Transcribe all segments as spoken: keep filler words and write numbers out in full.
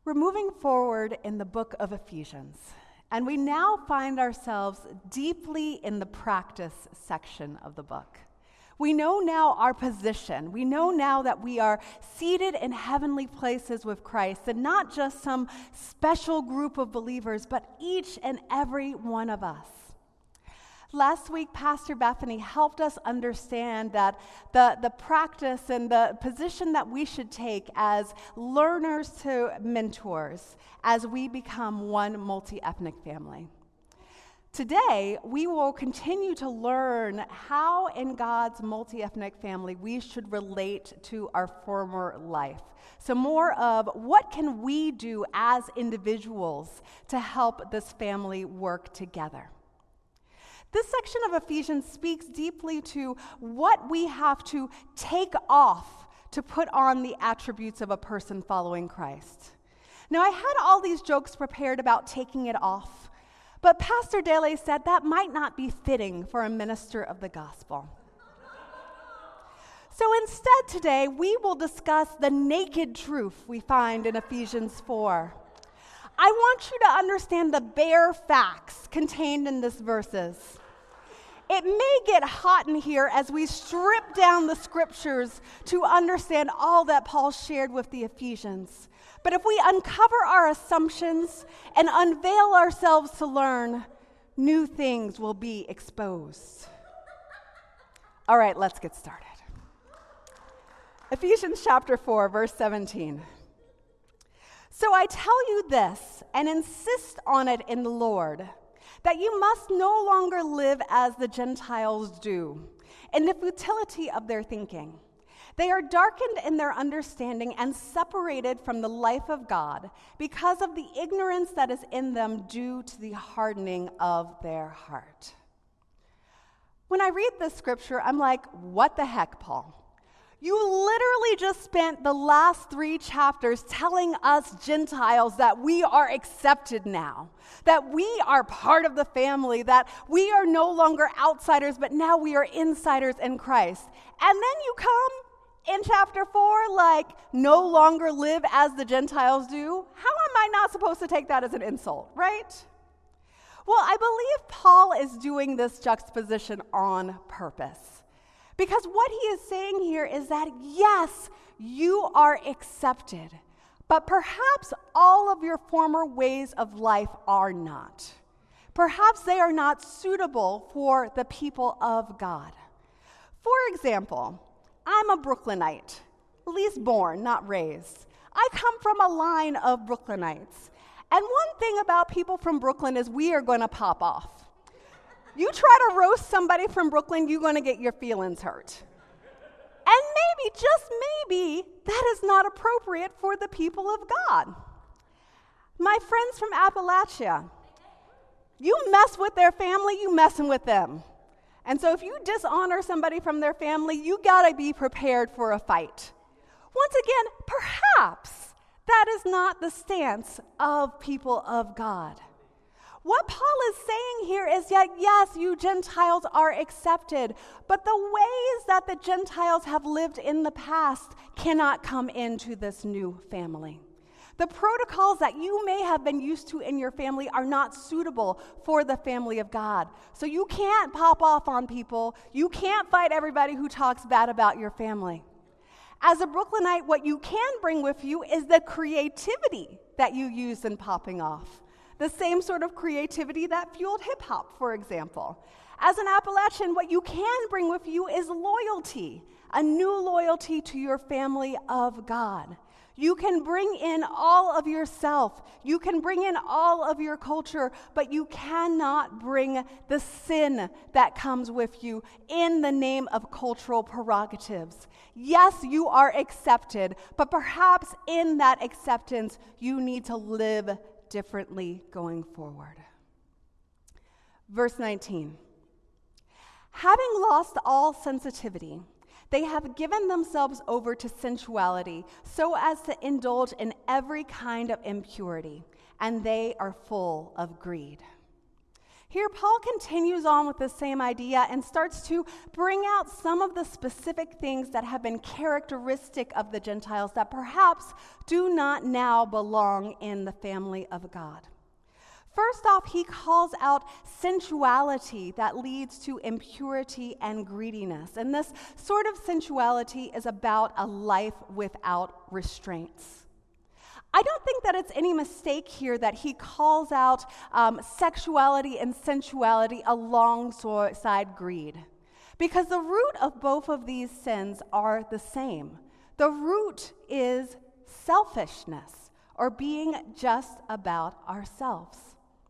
We're moving forward in the book of Ephesians, and we now find ourselves deeply in the practice section of the book. We know now our position. We know now that we are seated in heavenly places with Christ, and not just some special group of believers, but each and every one of us. Last week, Pastor Bethany helped us understand that the, the practice and the position that we should take as learners to mentors as we become one multi-ethnic family. Today, we will continue to learn how in God's multi-ethnic family we should relate to our former life. So more of what can we do as individuals to help this family work together. This section of Ephesians speaks deeply to what we have to take off to put on the attributes of a person following Christ. Now, I had all these jokes prepared about taking it off, but Pastor Dele said that might not be fitting for a minister of the gospel. So instead today, we will discuss the naked truth we find in Ephesians four. I want you to understand the bare facts contained in these verses. It may get hot in here as we strip down the scriptures to understand all that Paul shared with the Ephesians. But if we uncover our assumptions and unveil ourselves to learn, new things will be exposed. All right, let's get started. Ephesians chapter four, verse seventeen. So I tell you this, and insist on it in the Lord, that you must no longer live as the Gentiles do, in the futility of their thinking. They are darkened in their understanding and separated from the life of God because of the ignorance that is in them due to the hardening of their heart. When I read this scripture, I'm like, what the heck, Paul? You literally just spent the last three chapters telling us Gentiles that we are accepted now, that we are part of the family, that we are no longer outsiders, but now we are insiders in Christ. And then you come in chapter four, like, no longer live as the Gentiles do. How am I not supposed to take that as an insult, right? Well, I believe Paul is doing this juxtaposition on purpose. Because what he is saying here is that, yes, you are accepted, but perhaps all of your former ways of life are not. Perhaps they are not suitable for the people of God. For example, I'm a Brooklynite, at least born, not raised. I come from a line of Brooklynites. And one thing about people from Brooklyn is we are going to pop off. You try to roast somebody from Brooklyn, you're going to get your feelings hurt. And maybe, just maybe, that is not appropriate for the people of God. My friends from Appalachia, you mess with their family, you messing with them. And so if you dishonor somebody from their family, you got to be prepared for a fight. Once again, perhaps that is not the stance of people of God. What Paul is saying here is that, yes, you Gentiles are accepted, but the ways that the Gentiles have lived in the past cannot come into this new family. The protocols that you may have been used to in your family are not suitable for the family of God. So you can't pop off on people. You can't fight everybody who talks bad about your family. As a Brooklynite, what you can bring with you is the creativity that you use in popping off. The same sort of creativity that fueled hip-hop, for example. As an Appalachian, what you can bring with you is loyalty, a new loyalty to your family of God. You can bring in all of yourself. You can bring in all of your culture, but you cannot bring the sin that comes with you in the name of cultural prerogatives. Yes, you are accepted, but perhaps in that acceptance, you need to live differently going forward. Verse nineteen. Having lost all sensitivity, they have given themselves over to sensuality so as to indulge in every kind of impurity, and they are full of greed. Here, Paul continues on with the same idea and starts to bring out some of the specific things that have been characteristic of the Gentiles that perhaps do not now belong in the family of God. First off, he calls out sensuality that leads to impurity and greediness. And this sort of sensuality is about a life without restraints. I don't think that it's any mistake here that he calls out um, sexuality and sensuality alongside greed, because the root of both of these sins are the same. The root is selfishness, or being just about ourselves.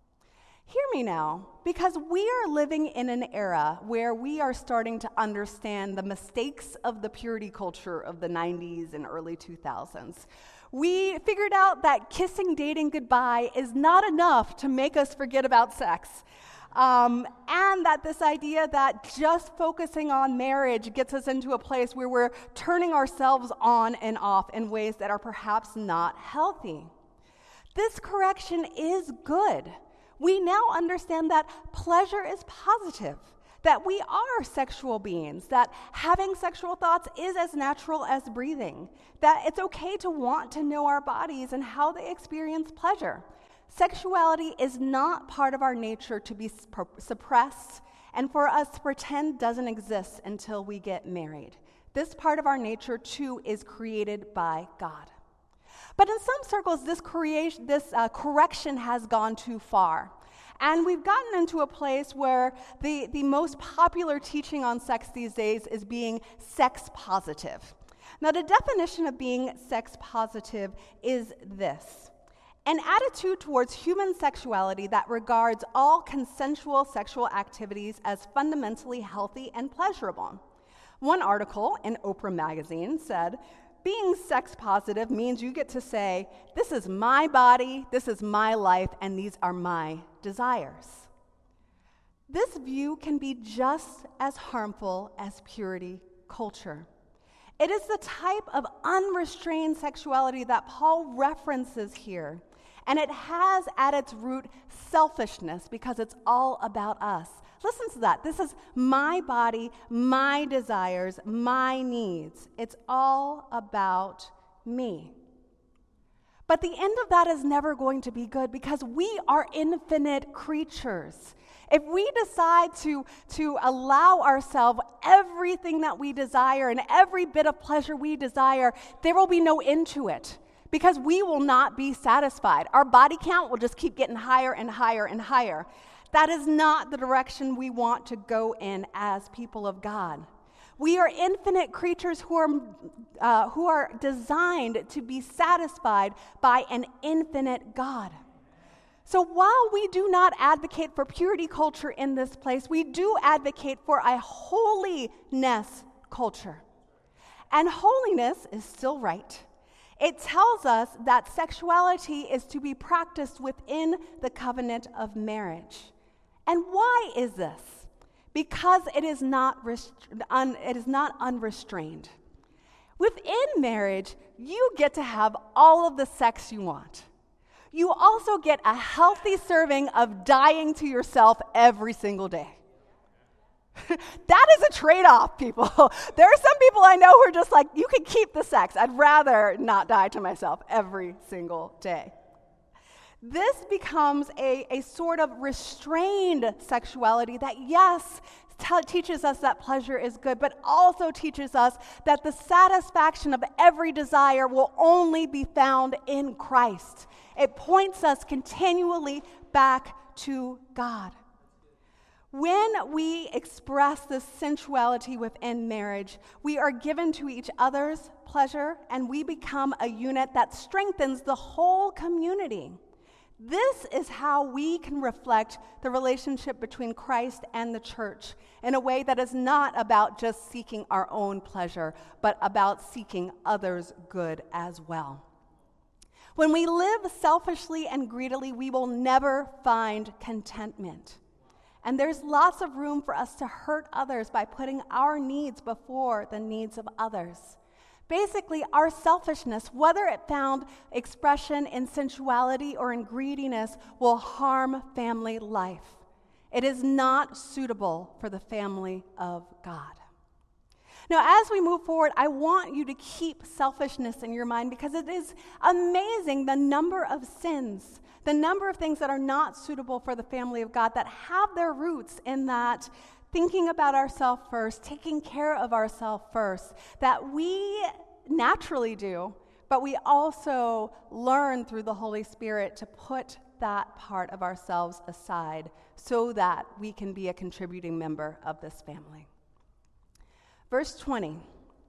Hear me now, because we are living in an era where we are starting to understand the mistakes of the purity culture of the nineties and early two thousands. We figured out that kissing, dating goodbye is not enough to make us forget about sex. Um, and that this idea that just focusing on marriage gets us into a place where we're turning ourselves on and off in ways that are perhaps not healthy. This correction is good. We now understand that pleasure is positive, that we are sexual beings, that having sexual thoughts is as natural as breathing, that it's okay to want to know our bodies and how they experience pleasure. Sexuality is not part of our nature to be suppressed and for us to pretend doesn't exist until we get married. This part of our nature, too, is created by God. But in some circles, this, creation, this uh, correction has gone too far. And we've gotten into a place where the, the most popular teaching on sex these days is being sex positive. Now, the definition of being sex positive is this: an attitude towards human sexuality that regards all consensual sexual activities as fundamentally healthy and pleasurable. One article in Oprah magazine said, being sex positive means you get to say, this is my body, this is my life, and these are my desires. This view can be just as harmful as purity culture. It is the type of unrestrained sexuality that Paul references here, and it has at its root selfishness because it's all about us. Listen to that. This is my body, my desires, my needs. It's all about me. But the end of that is never going to be good because we are infinite creatures. If we decide to, to allow ourselves everything that we desire and every bit of pleasure we desire, there will be no end to it because we will not be satisfied. Our body count will just keep getting higher and higher and higher. That is not the direction we want to go in as people of God. We are infinite creatures who are, uh, who are designed to be satisfied by an infinite God. So while we do not advocate for purity culture in this place, we do advocate for a holiness culture. And holiness is still right. It tells us that sexuality is to be practiced within the covenant of marriage. And why is this? Because it is not rest- un- it is not unrestrained. Within marriage, you get to have all of the sex you want. You also get a healthy serving of dying to yourself every single day. That is a trade-off, people. There are some people I know who are just like, you can keep the sex. I'd rather not die to myself every single day. This becomes a, a sort of restrained sexuality that, yes, t- teaches us that pleasure is good, but also teaches us that the satisfaction of every desire will only be found in Christ. It points us continually back to God. When we express this sensuality within marriage, we are given to each other's pleasure, and we become a unit that strengthens the whole community. This is how we can reflect the relationship between Christ and the church in a way that is not about just seeking our own pleasure, but about seeking others' good as well. When we live selfishly and greedily, we will never find contentment. And there's lots of room for us to hurt others by putting our needs before the needs of others. Basically, our selfishness, whether it found expression in sensuality or in greediness, will harm family life. It is not suitable for the family of God. Now, as we move forward, I want you to keep selfishness in your mind because it is amazing the number of sins, the number of things that are not suitable for the family of God that have their roots in that thinking about ourselves first, taking care of ourselves first, that we naturally do, but we also learn through the Holy Spirit to put that part of ourselves aside so that we can be a contributing member of this family. Verse twenty,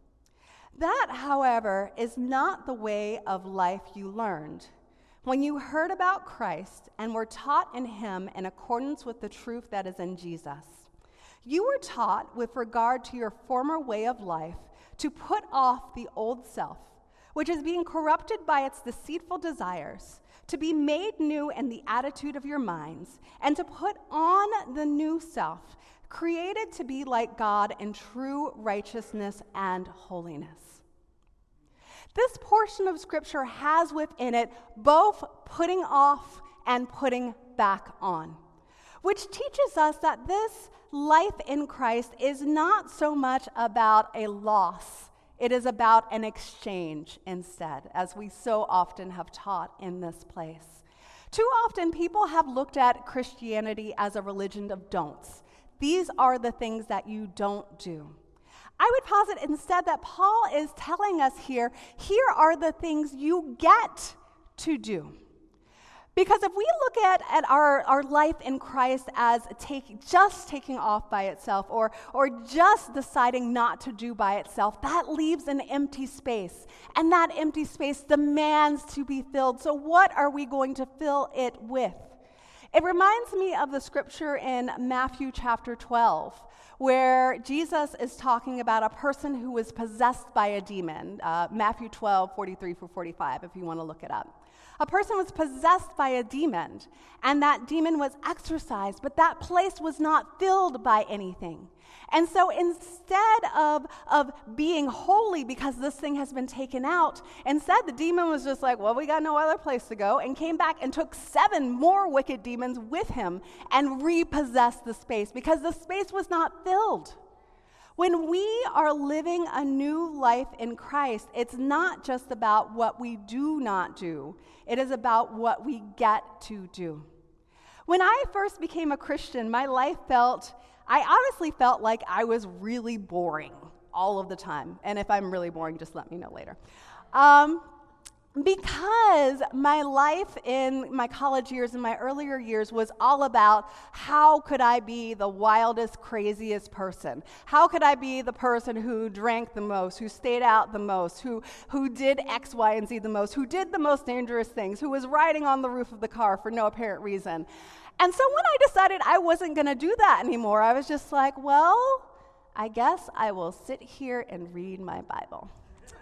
that, however, is not the way of life you learned when you heard about Christ and were taught in him in accordance with the truth that is in Jesus. You were taught with regard to your former way of life to put off the old self, which is being corrupted by its deceitful desires, to be made new in the attitude of your minds, and to put on the new self, created to be like God in true righteousness and holiness. This portion of Scripture has within it both putting off and putting back on, which teaches us that this life in Christ is not so much about a loss. It is about an exchange instead, as we so often have taught in this place. Too often, people have looked at Christianity as a religion of don'ts. These are the things that you don't do. I would posit instead that Paul is telling us here, here are the things you get to do. Because if we look at, at our, our life in Christ as take, just taking off by itself or, or just deciding not to do by itself, that leaves an empty space. And that empty space demands to be filled. So what are we going to fill it with? It reminds me of the scripture in Matthew chapter twelve, where Jesus is talking about a person who was possessed by a demon. Uh, Matthew twelve, forty-three through forty-five, if you want to look it up. A person was possessed by a demon, and that demon was exorcised, but that place was not filled by anything. And so instead of, of being holy because this thing has been taken out, instead the demon was just like, well, we got no other place to go, and came back and took seven more wicked demons with him and repossessed the space because the space was not filled. When we are living a new life in Christ, it's not just about what we do not do. It is about what we get to do. When I first became a Christian, my life felt, I honestly felt like I was really boring all of the time. And if I'm really boring, just let me know later. Um, Because my life in my college years and my earlier years was all about how could I be the wildest, craziest person? How could I be the person who drank the most, who stayed out the most, who, who did X, Y, and Z the most, who did the most dangerous things, who was riding on the roof of the car for no apparent reason? And so when I decided I wasn't going to do that anymore, I was just like, well, I guess I will sit here and read my Bible.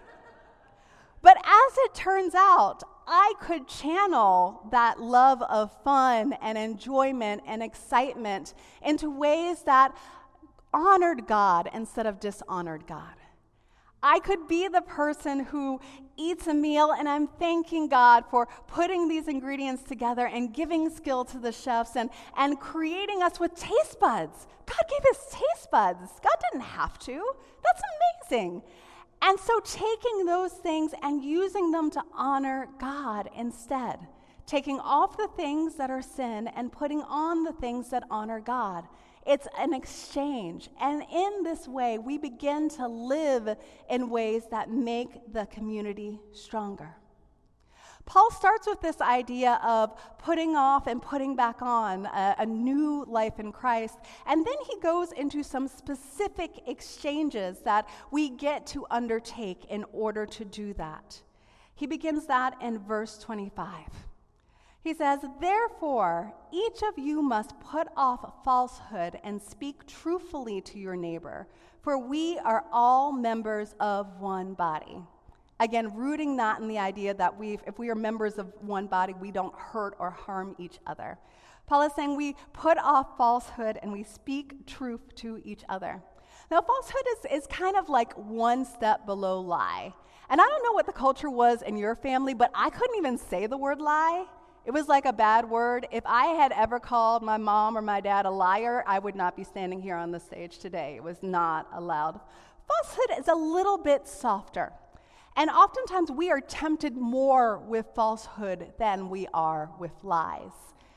But as it turns out, I could channel that love of fun and enjoyment and excitement into ways that honored God instead of dishonored God. I could be the person who eats a meal and I'm thanking God for putting these ingredients together and giving skill to the chefs and, and creating us with taste buds. God gave us taste buds. God didn't have to. That's amazing. And so taking those things and using them to honor God instead, taking off the things that are sin and putting on the things that honor God. It's an exchange. And in this way, we begin to live in ways that make the community stronger. Paul starts with this idea of putting off and putting back on a, a new life in Christ, and then he goes into some specific exchanges that we get to undertake in order to do that. He begins that in verse twenty-five. He says, "Therefore, each of you must put off falsehood and speak truthfully to your neighbor, for we are all members of one body." Again, rooting that in the idea that we, if we are members of one body, we don't hurt or harm each other. Paul is saying we put off falsehood and we speak truth to each other. Now, falsehood is, is kind of like one step below lie. And I don't know what the culture was in your family, but I couldn't even say the word lie. It was like a bad word. If I had ever called my mom or my dad a liar, I would not be standing here on the stage today. It was not allowed. Falsehood is a little bit softer. And oftentimes we are tempted more with falsehood than we are with lies.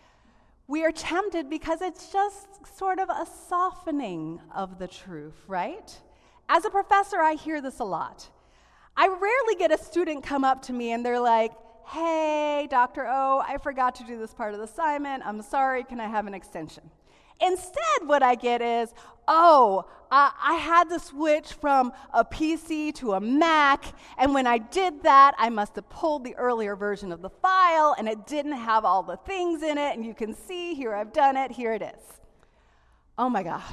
We are tempted because it's just sort of a softening of the truth, right? As a professor, I hear this a lot. I rarely get a student come up to me and they're like, hey, Doctor O, I forgot to do this part of the assignment. I'm sorry, can I have an extension? Instead, what I get is, oh, uh, I had to switch from a P C to a Mac, and when I did that, I must have pulled the earlier version of the file, and it didn't have all the things in it, and you can see, here I've done it, here it is. Oh my gosh.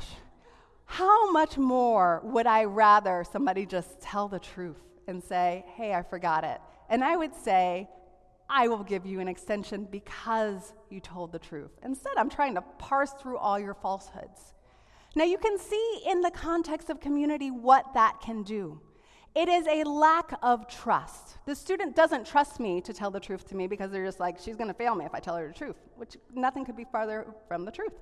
How much more would I rather somebody just tell the truth and say, hey, I forgot it? And I would say, I will give you an extension because you told the truth. Instead, I'm trying to parse through all your falsehoods. Now, you can see in the context of community what that can do. It is a lack of trust. The student doesn't trust me to tell the truth to me because they're just like, she's going to fail me if I tell her the truth, which nothing could be farther from the truth.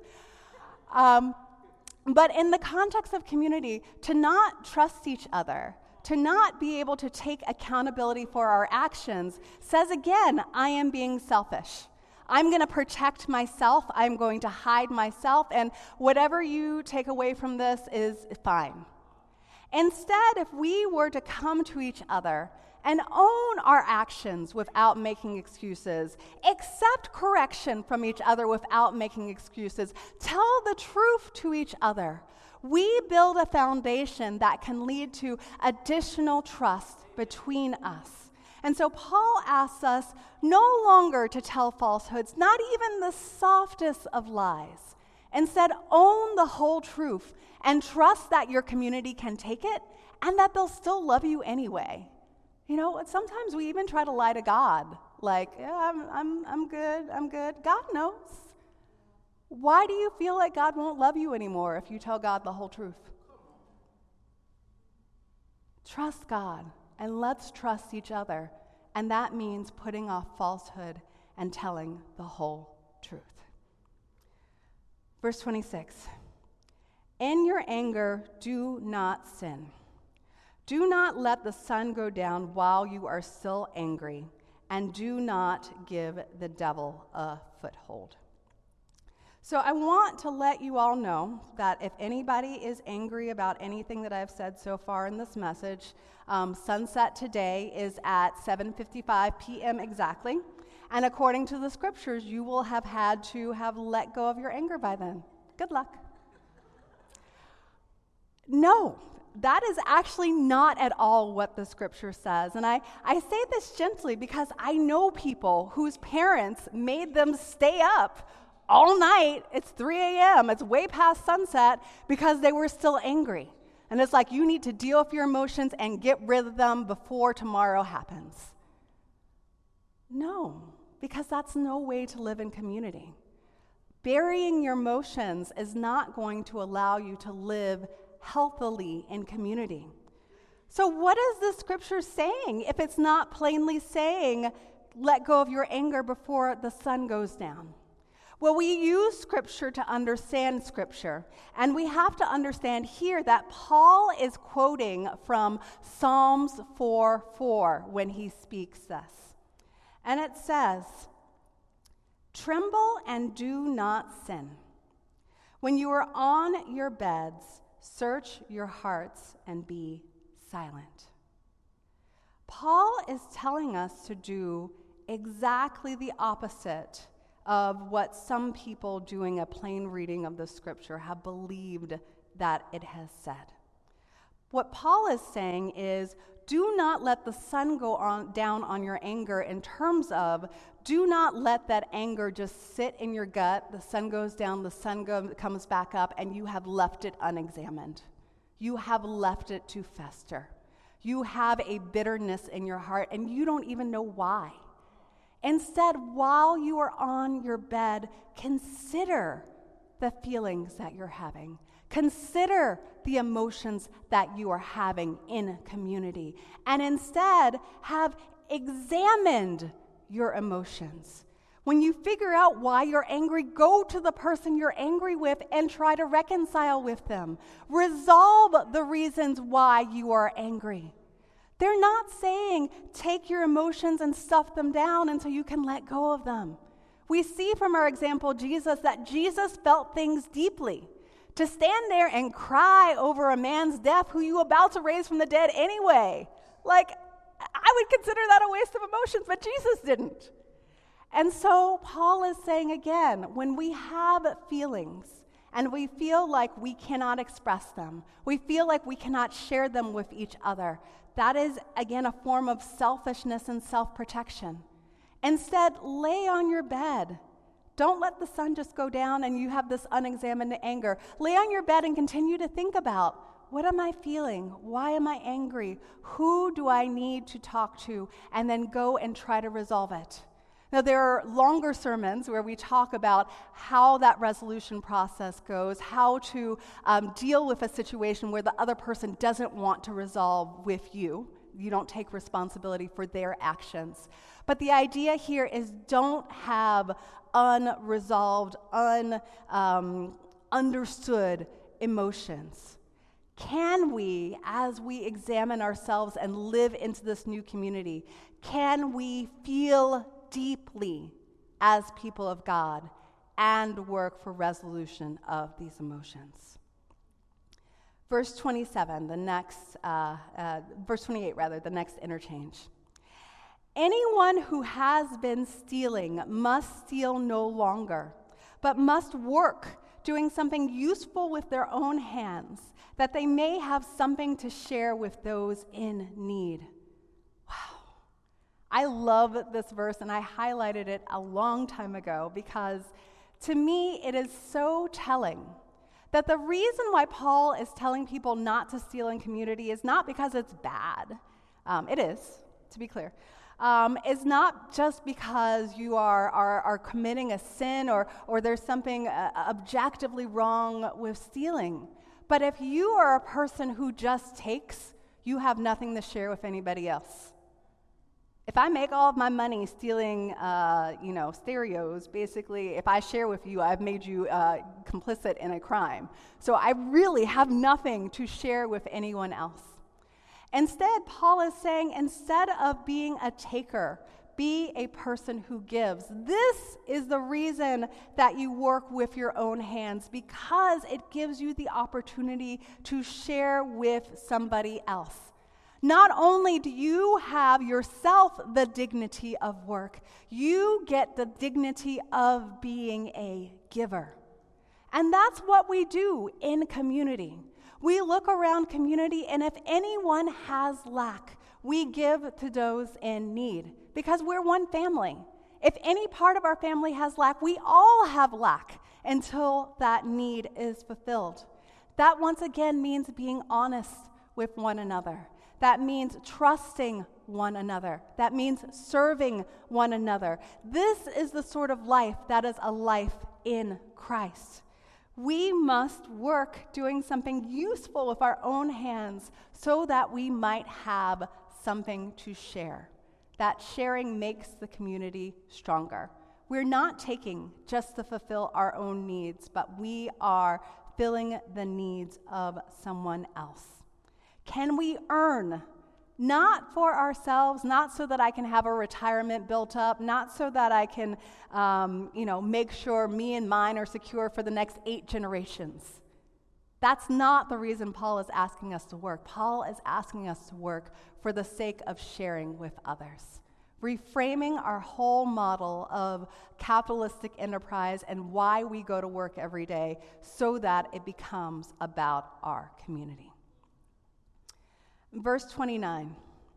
Um, but in the context of community, to not trust each other, to not be able to take accountability for our actions says, again, I am being selfish. I'm going to protect myself. I'm going to hide myself. And whatever you take away from this is fine. Instead, if we were to come to each other and own our actions without making excuses, accept correction from each other without making excuses, tell the truth to each other, we build a foundation that can lead to additional trust between us. And so Paul asks us no longer to tell falsehoods, not even the softest of lies. Instead, own the whole truth and trust that your community can take it and that they'll still love you anyway. You know, sometimes we even try to lie to God, like, yeah, I'm, I'm, I'm good, I'm good. God knows. Why do you feel like God won't love you anymore if you tell God the whole truth? Trust God, and let's trust each other. And that means putting off falsehood and telling the whole truth. Verse twenty-six, in your anger, do not sin. Do not let the sun go down while you are still angry, and do not give the devil a foothold. So I want to let you all know that if anybody is angry about anything that I've said so far in this message, um, sunset today is at seven fifty-five p.m. exactly. And according to the scriptures, you will have had to have let go of your anger by then. Good luck. No, that is actually not at all what the scripture says. And I, I say this gently because I know people whose parents made them stay up all night. It's three a.m., it's way past sunset, because they were still angry. And it's like, you need to deal with your emotions and get rid of them before tomorrow happens. No, because that's no way to live in community. Burying your emotions is not going to allow you to live healthily in community. So what is the scripture saying if it's not plainly saying, let go of your anger before the sun goes down? Well, we use Scripture to understand Scripture, and we have to understand here that Paul is quoting from Psalms four four when he speaks this. And it says, tremble and do not sin. When you are on your beds, search your hearts and be silent. Paul is telling us to do exactly the opposite of what some people doing a plain reading of the scripture have believed that it has said. What Paul is saying is, do not let the sun go on, down on your anger in terms of, do not let that anger just sit in your gut. The sun goes down, the sun go, comes back up, and you have left it unexamined. You have left it to fester. You have a bitterness in your heart, and you don't even know why. Instead, while you are on your bed, consider the feelings that you're having. Consider the emotions that you are having in community. And instead, have examined your emotions. When you figure out why you're angry, go to the person you're angry with and try to reconcile with them. Resolve the reasons why you are angry. They're not saying take your emotions and stuff them down until you can let go of them. We see from our example, Jesus, that Jesus felt things deeply. To stand there and cry over a man's death who you were about to raise from the dead anyway. Like, I would consider that a waste of emotions, but Jesus didn't. And so Paul is saying again, when we have feelings and we feel like we cannot express them, we feel like we cannot share them with each other, that is, again, a form of selfishness and self-protection. Instead, lay on your bed. Don't let the sun just go down and you have this unexamined anger. Lay on your bed and continue to think about, what am I feeling? Why am I angry? Who do I need to talk to? And then go and try to resolve it. Now, there are longer sermons where we talk about how that resolution process goes, how to um, deal with a situation where the other person doesn't want to resolve with you. You don't take responsibility for their actions. But the idea here is don't have unresolved, un, um, understood emotions. Can we, as we examine ourselves and live into this new community, can we feel deeply as people of God and work for resolution of these emotions? Verse twenty-seven, the next, uh, uh, verse twenty-eight rather, the next interchange. Anyone who has been stealing must steal no longer, but must work, doing something useful with their own hands, that they may have something to share with those in need. Wow. I love this verse, and I highlighted it a long time ago because to me it is so telling that the reason why Paul is telling people not to steal in community is not because it's bad. Um, it is, to be clear. Um, it's not just because you are, are, are committing a sin or, or there's something uh, objectively wrong with stealing. But if you are a person who just takes, you have nothing to share with anybody else. If I make all of my money stealing, uh, you know, stereos, basically, if I share with you, I've made you uh, complicit in a crime. So I really have nothing to share with anyone else. Instead, Paul is saying, instead of being a taker, be a person who gives. This is the reason that you work with your own hands, because it gives you the opportunity to share with somebody else. Not only do you have yourself the dignity of work, you get the dignity of being a giver. And that's what we do in community. We look around community, and if anyone has lack, we give to those in need because we're one family. If any part of our family has lack, we all have lack until that need is fulfilled. That once again means being honest with one another. That means trusting one another. That means serving one another. This is the sort of life that is a life in Christ. We must work doing something useful with our own hands so that we might have something to share. That sharing makes the community stronger. We're not taking just to fulfill our own needs, but we are filling the needs of someone else. Can we earn? Not for ourselves, not so that I can have a retirement built up, not so that I can, um, you know, make sure me and mine are secure for the next eight generations. That's not the reason Paul is asking us to work. Paul is asking us to work for the sake of sharing with others. Reframing our whole model of capitalistic enterprise and why we go to work every day so that it becomes about our community. Verse twenty-nine,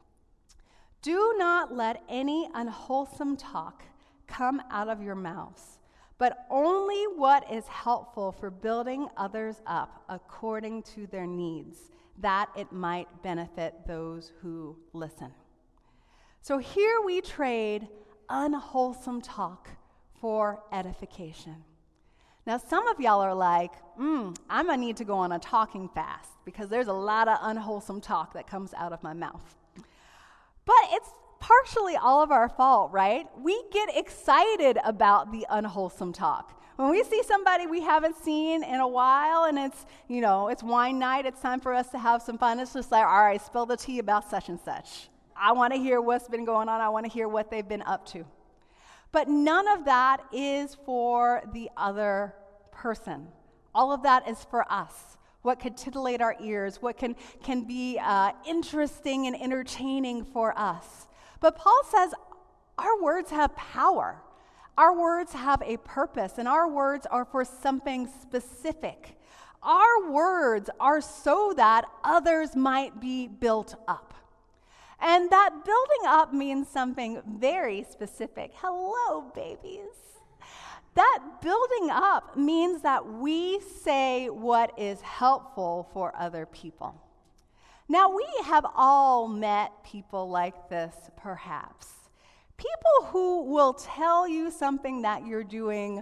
do not let any unwholesome talk come out of your mouths, but only what is helpful for building others up according to their needs, that it might benefit those who listen. So here we trade unwholesome talk for edification. Now, some of y'all are like, mm, I'm going to need to go on a talking fast because there's a lot of unwholesome talk that comes out of my mouth. But it's partially all of our fault, right? We get excited about the unwholesome talk. When we see somebody we haven't seen in a while and it's, you know, it's wine night, it's time for us to have some fun. It's just like, all right, spill the tea about such and such. I want to hear what's been going on. I want to hear what they've been up to. But none of that is for the other person. All of that is for us. What could titillate our ears, what can, can be uh, interesting and entertaining for us. But Paul says our words have power. Our words have a purpose, and our words are for something specific. Our words are so that others might be built up. And that building up means something very specific. Hello, babies. That building up means that we say what is helpful for other people. Now, we have all met people like this, perhaps. People who will tell you something that you're doing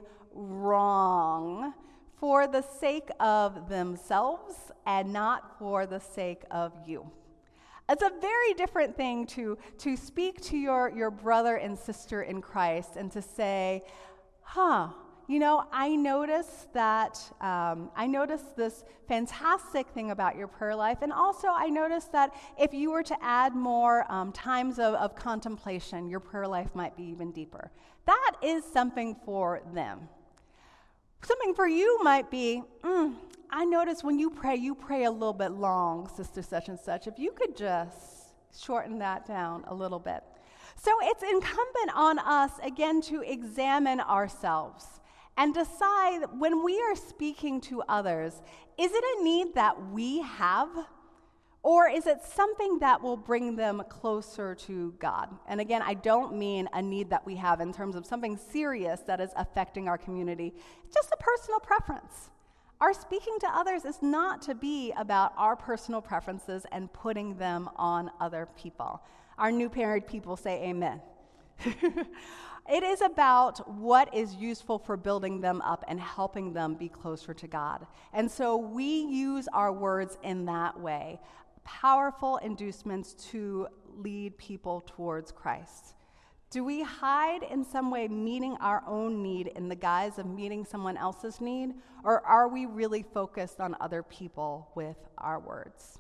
wrong for the sake of themselves and not for the sake of you. It's a very different thing to, to speak to your, your brother and sister in Christ and to say, huh, you know, I noticed that, um, I noticed this fantastic thing about your prayer life, and also I noticed that if you were to add more um, times of, of contemplation, your prayer life might be even deeper. That is something for them. Something for you might be, mm, I notice when you pray, you pray a little bit long, sister such and such. If you could just shorten that down a little bit. So it's incumbent on us, again, to examine ourselves and decide when we are speaking to others, is it a need that we have, or is it something that will bring them closer to God? And again, I don't mean a need that we have in terms of something serious that is affecting our community. It's just a personal preference. Our speaking to others is not to be about our personal preferences and putting them on other people. Our new married people say amen. It is about what is useful for building them up and helping them be closer to God. And so we use our words in that way, powerful inducements to lead people towards Christ. Do we hide in some way meeting our own need in the guise of meeting someone else's need, or are we really focused on other people with our words?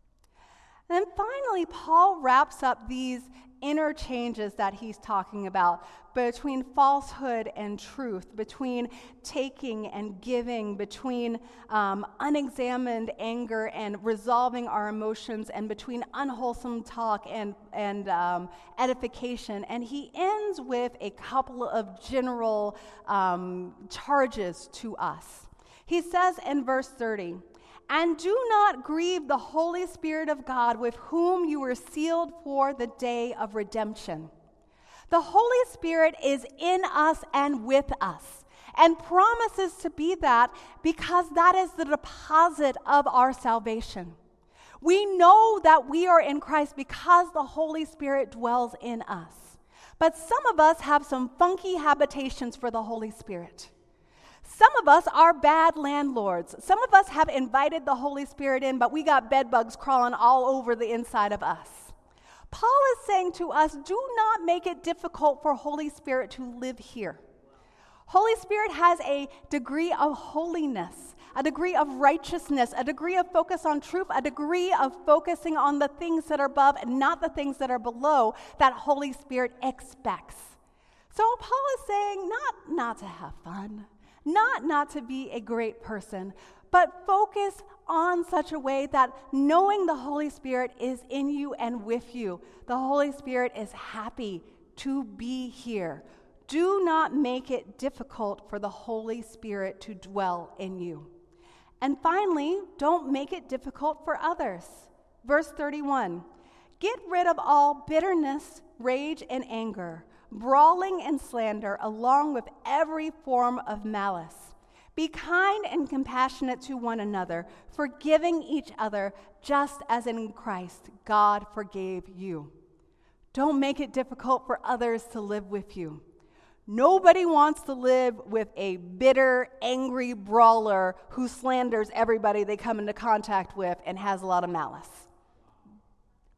And then finally, Paul wraps up these interchanges that he's talking about between falsehood and truth, between taking and giving, between um, unexamined anger and resolving our emotions, and between unwholesome talk and, and um, edification. And he ends with a couple of general um, charges to us. He says in verse thirty, "And do not grieve the Holy Spirit of God, with whom you were sealed for the day of redemption." The Holy Spirit is in us and with us, and promises to be that because that is the deposit of our salvation. We know that we are in Christ because the Holy Spirit dwells in us. But some of us have some funky habitations for the Holy Spirit. Some of us are bad landlords. Some of us have invited the Holy Spirit in, but we got bed bugs crawling all over the inside of us. Paul is saying to us, do not make it difficult for Holy Spirit to live here. Holy Spirit has a degree of holiness, a degree of righteousness, a degree of focus on truth, a degree of focusing on the things that are above and not the things that are below that Holy Spirit expects. So Paul is saying not, not to have fun, Not not to be a great person, but focus on such a way that knowing the Holy Spirit is in you and with you, the Holy Spirit is happy to be here. Do not make it difficult for the Holy Spirit to dwell in you. And finally, don't make it difficult for others. Verse thirty-one, "Get rid of all bitterness, rage, and anger, brawling and slander, along with every form of malice. Be kind and compassionate to one another, forgiving each other, just as in Christ God forgave you." Don't make it difficult for others to live with you. Nobody wants to live with a bitter, angry brawler who slanders everybody they come into contact with and has a lot of malice.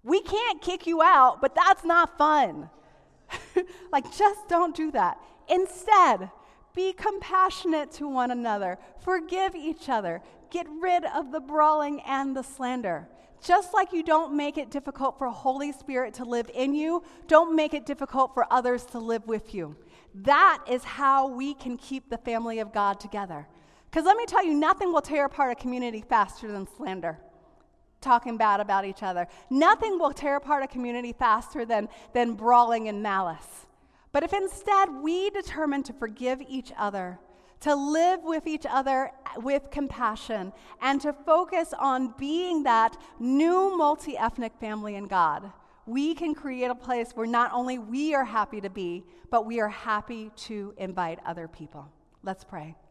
We can't kick you out, but that's not fun. Like, just don't do that. Instead, be compassionate to one another. Forgive each other. Get rid of the brawling and the slander. Just like you don't make it difficult for Holy Spirit to live in you, don't make it difficult for others to live with you. That is how we can keep the family of God together. Because let me tell you, nothing will tear apart a community faster than slander. Talking bad about each other. Nothing will tear apart a community faster than, than brawling and malice. But if instead we determine to forgive each other, to live with each other with compassion, and to focus on being that new multi-ethnic family in God, we can create a place where not only we are happy to be, but we are happy to invite other people. Let's pray.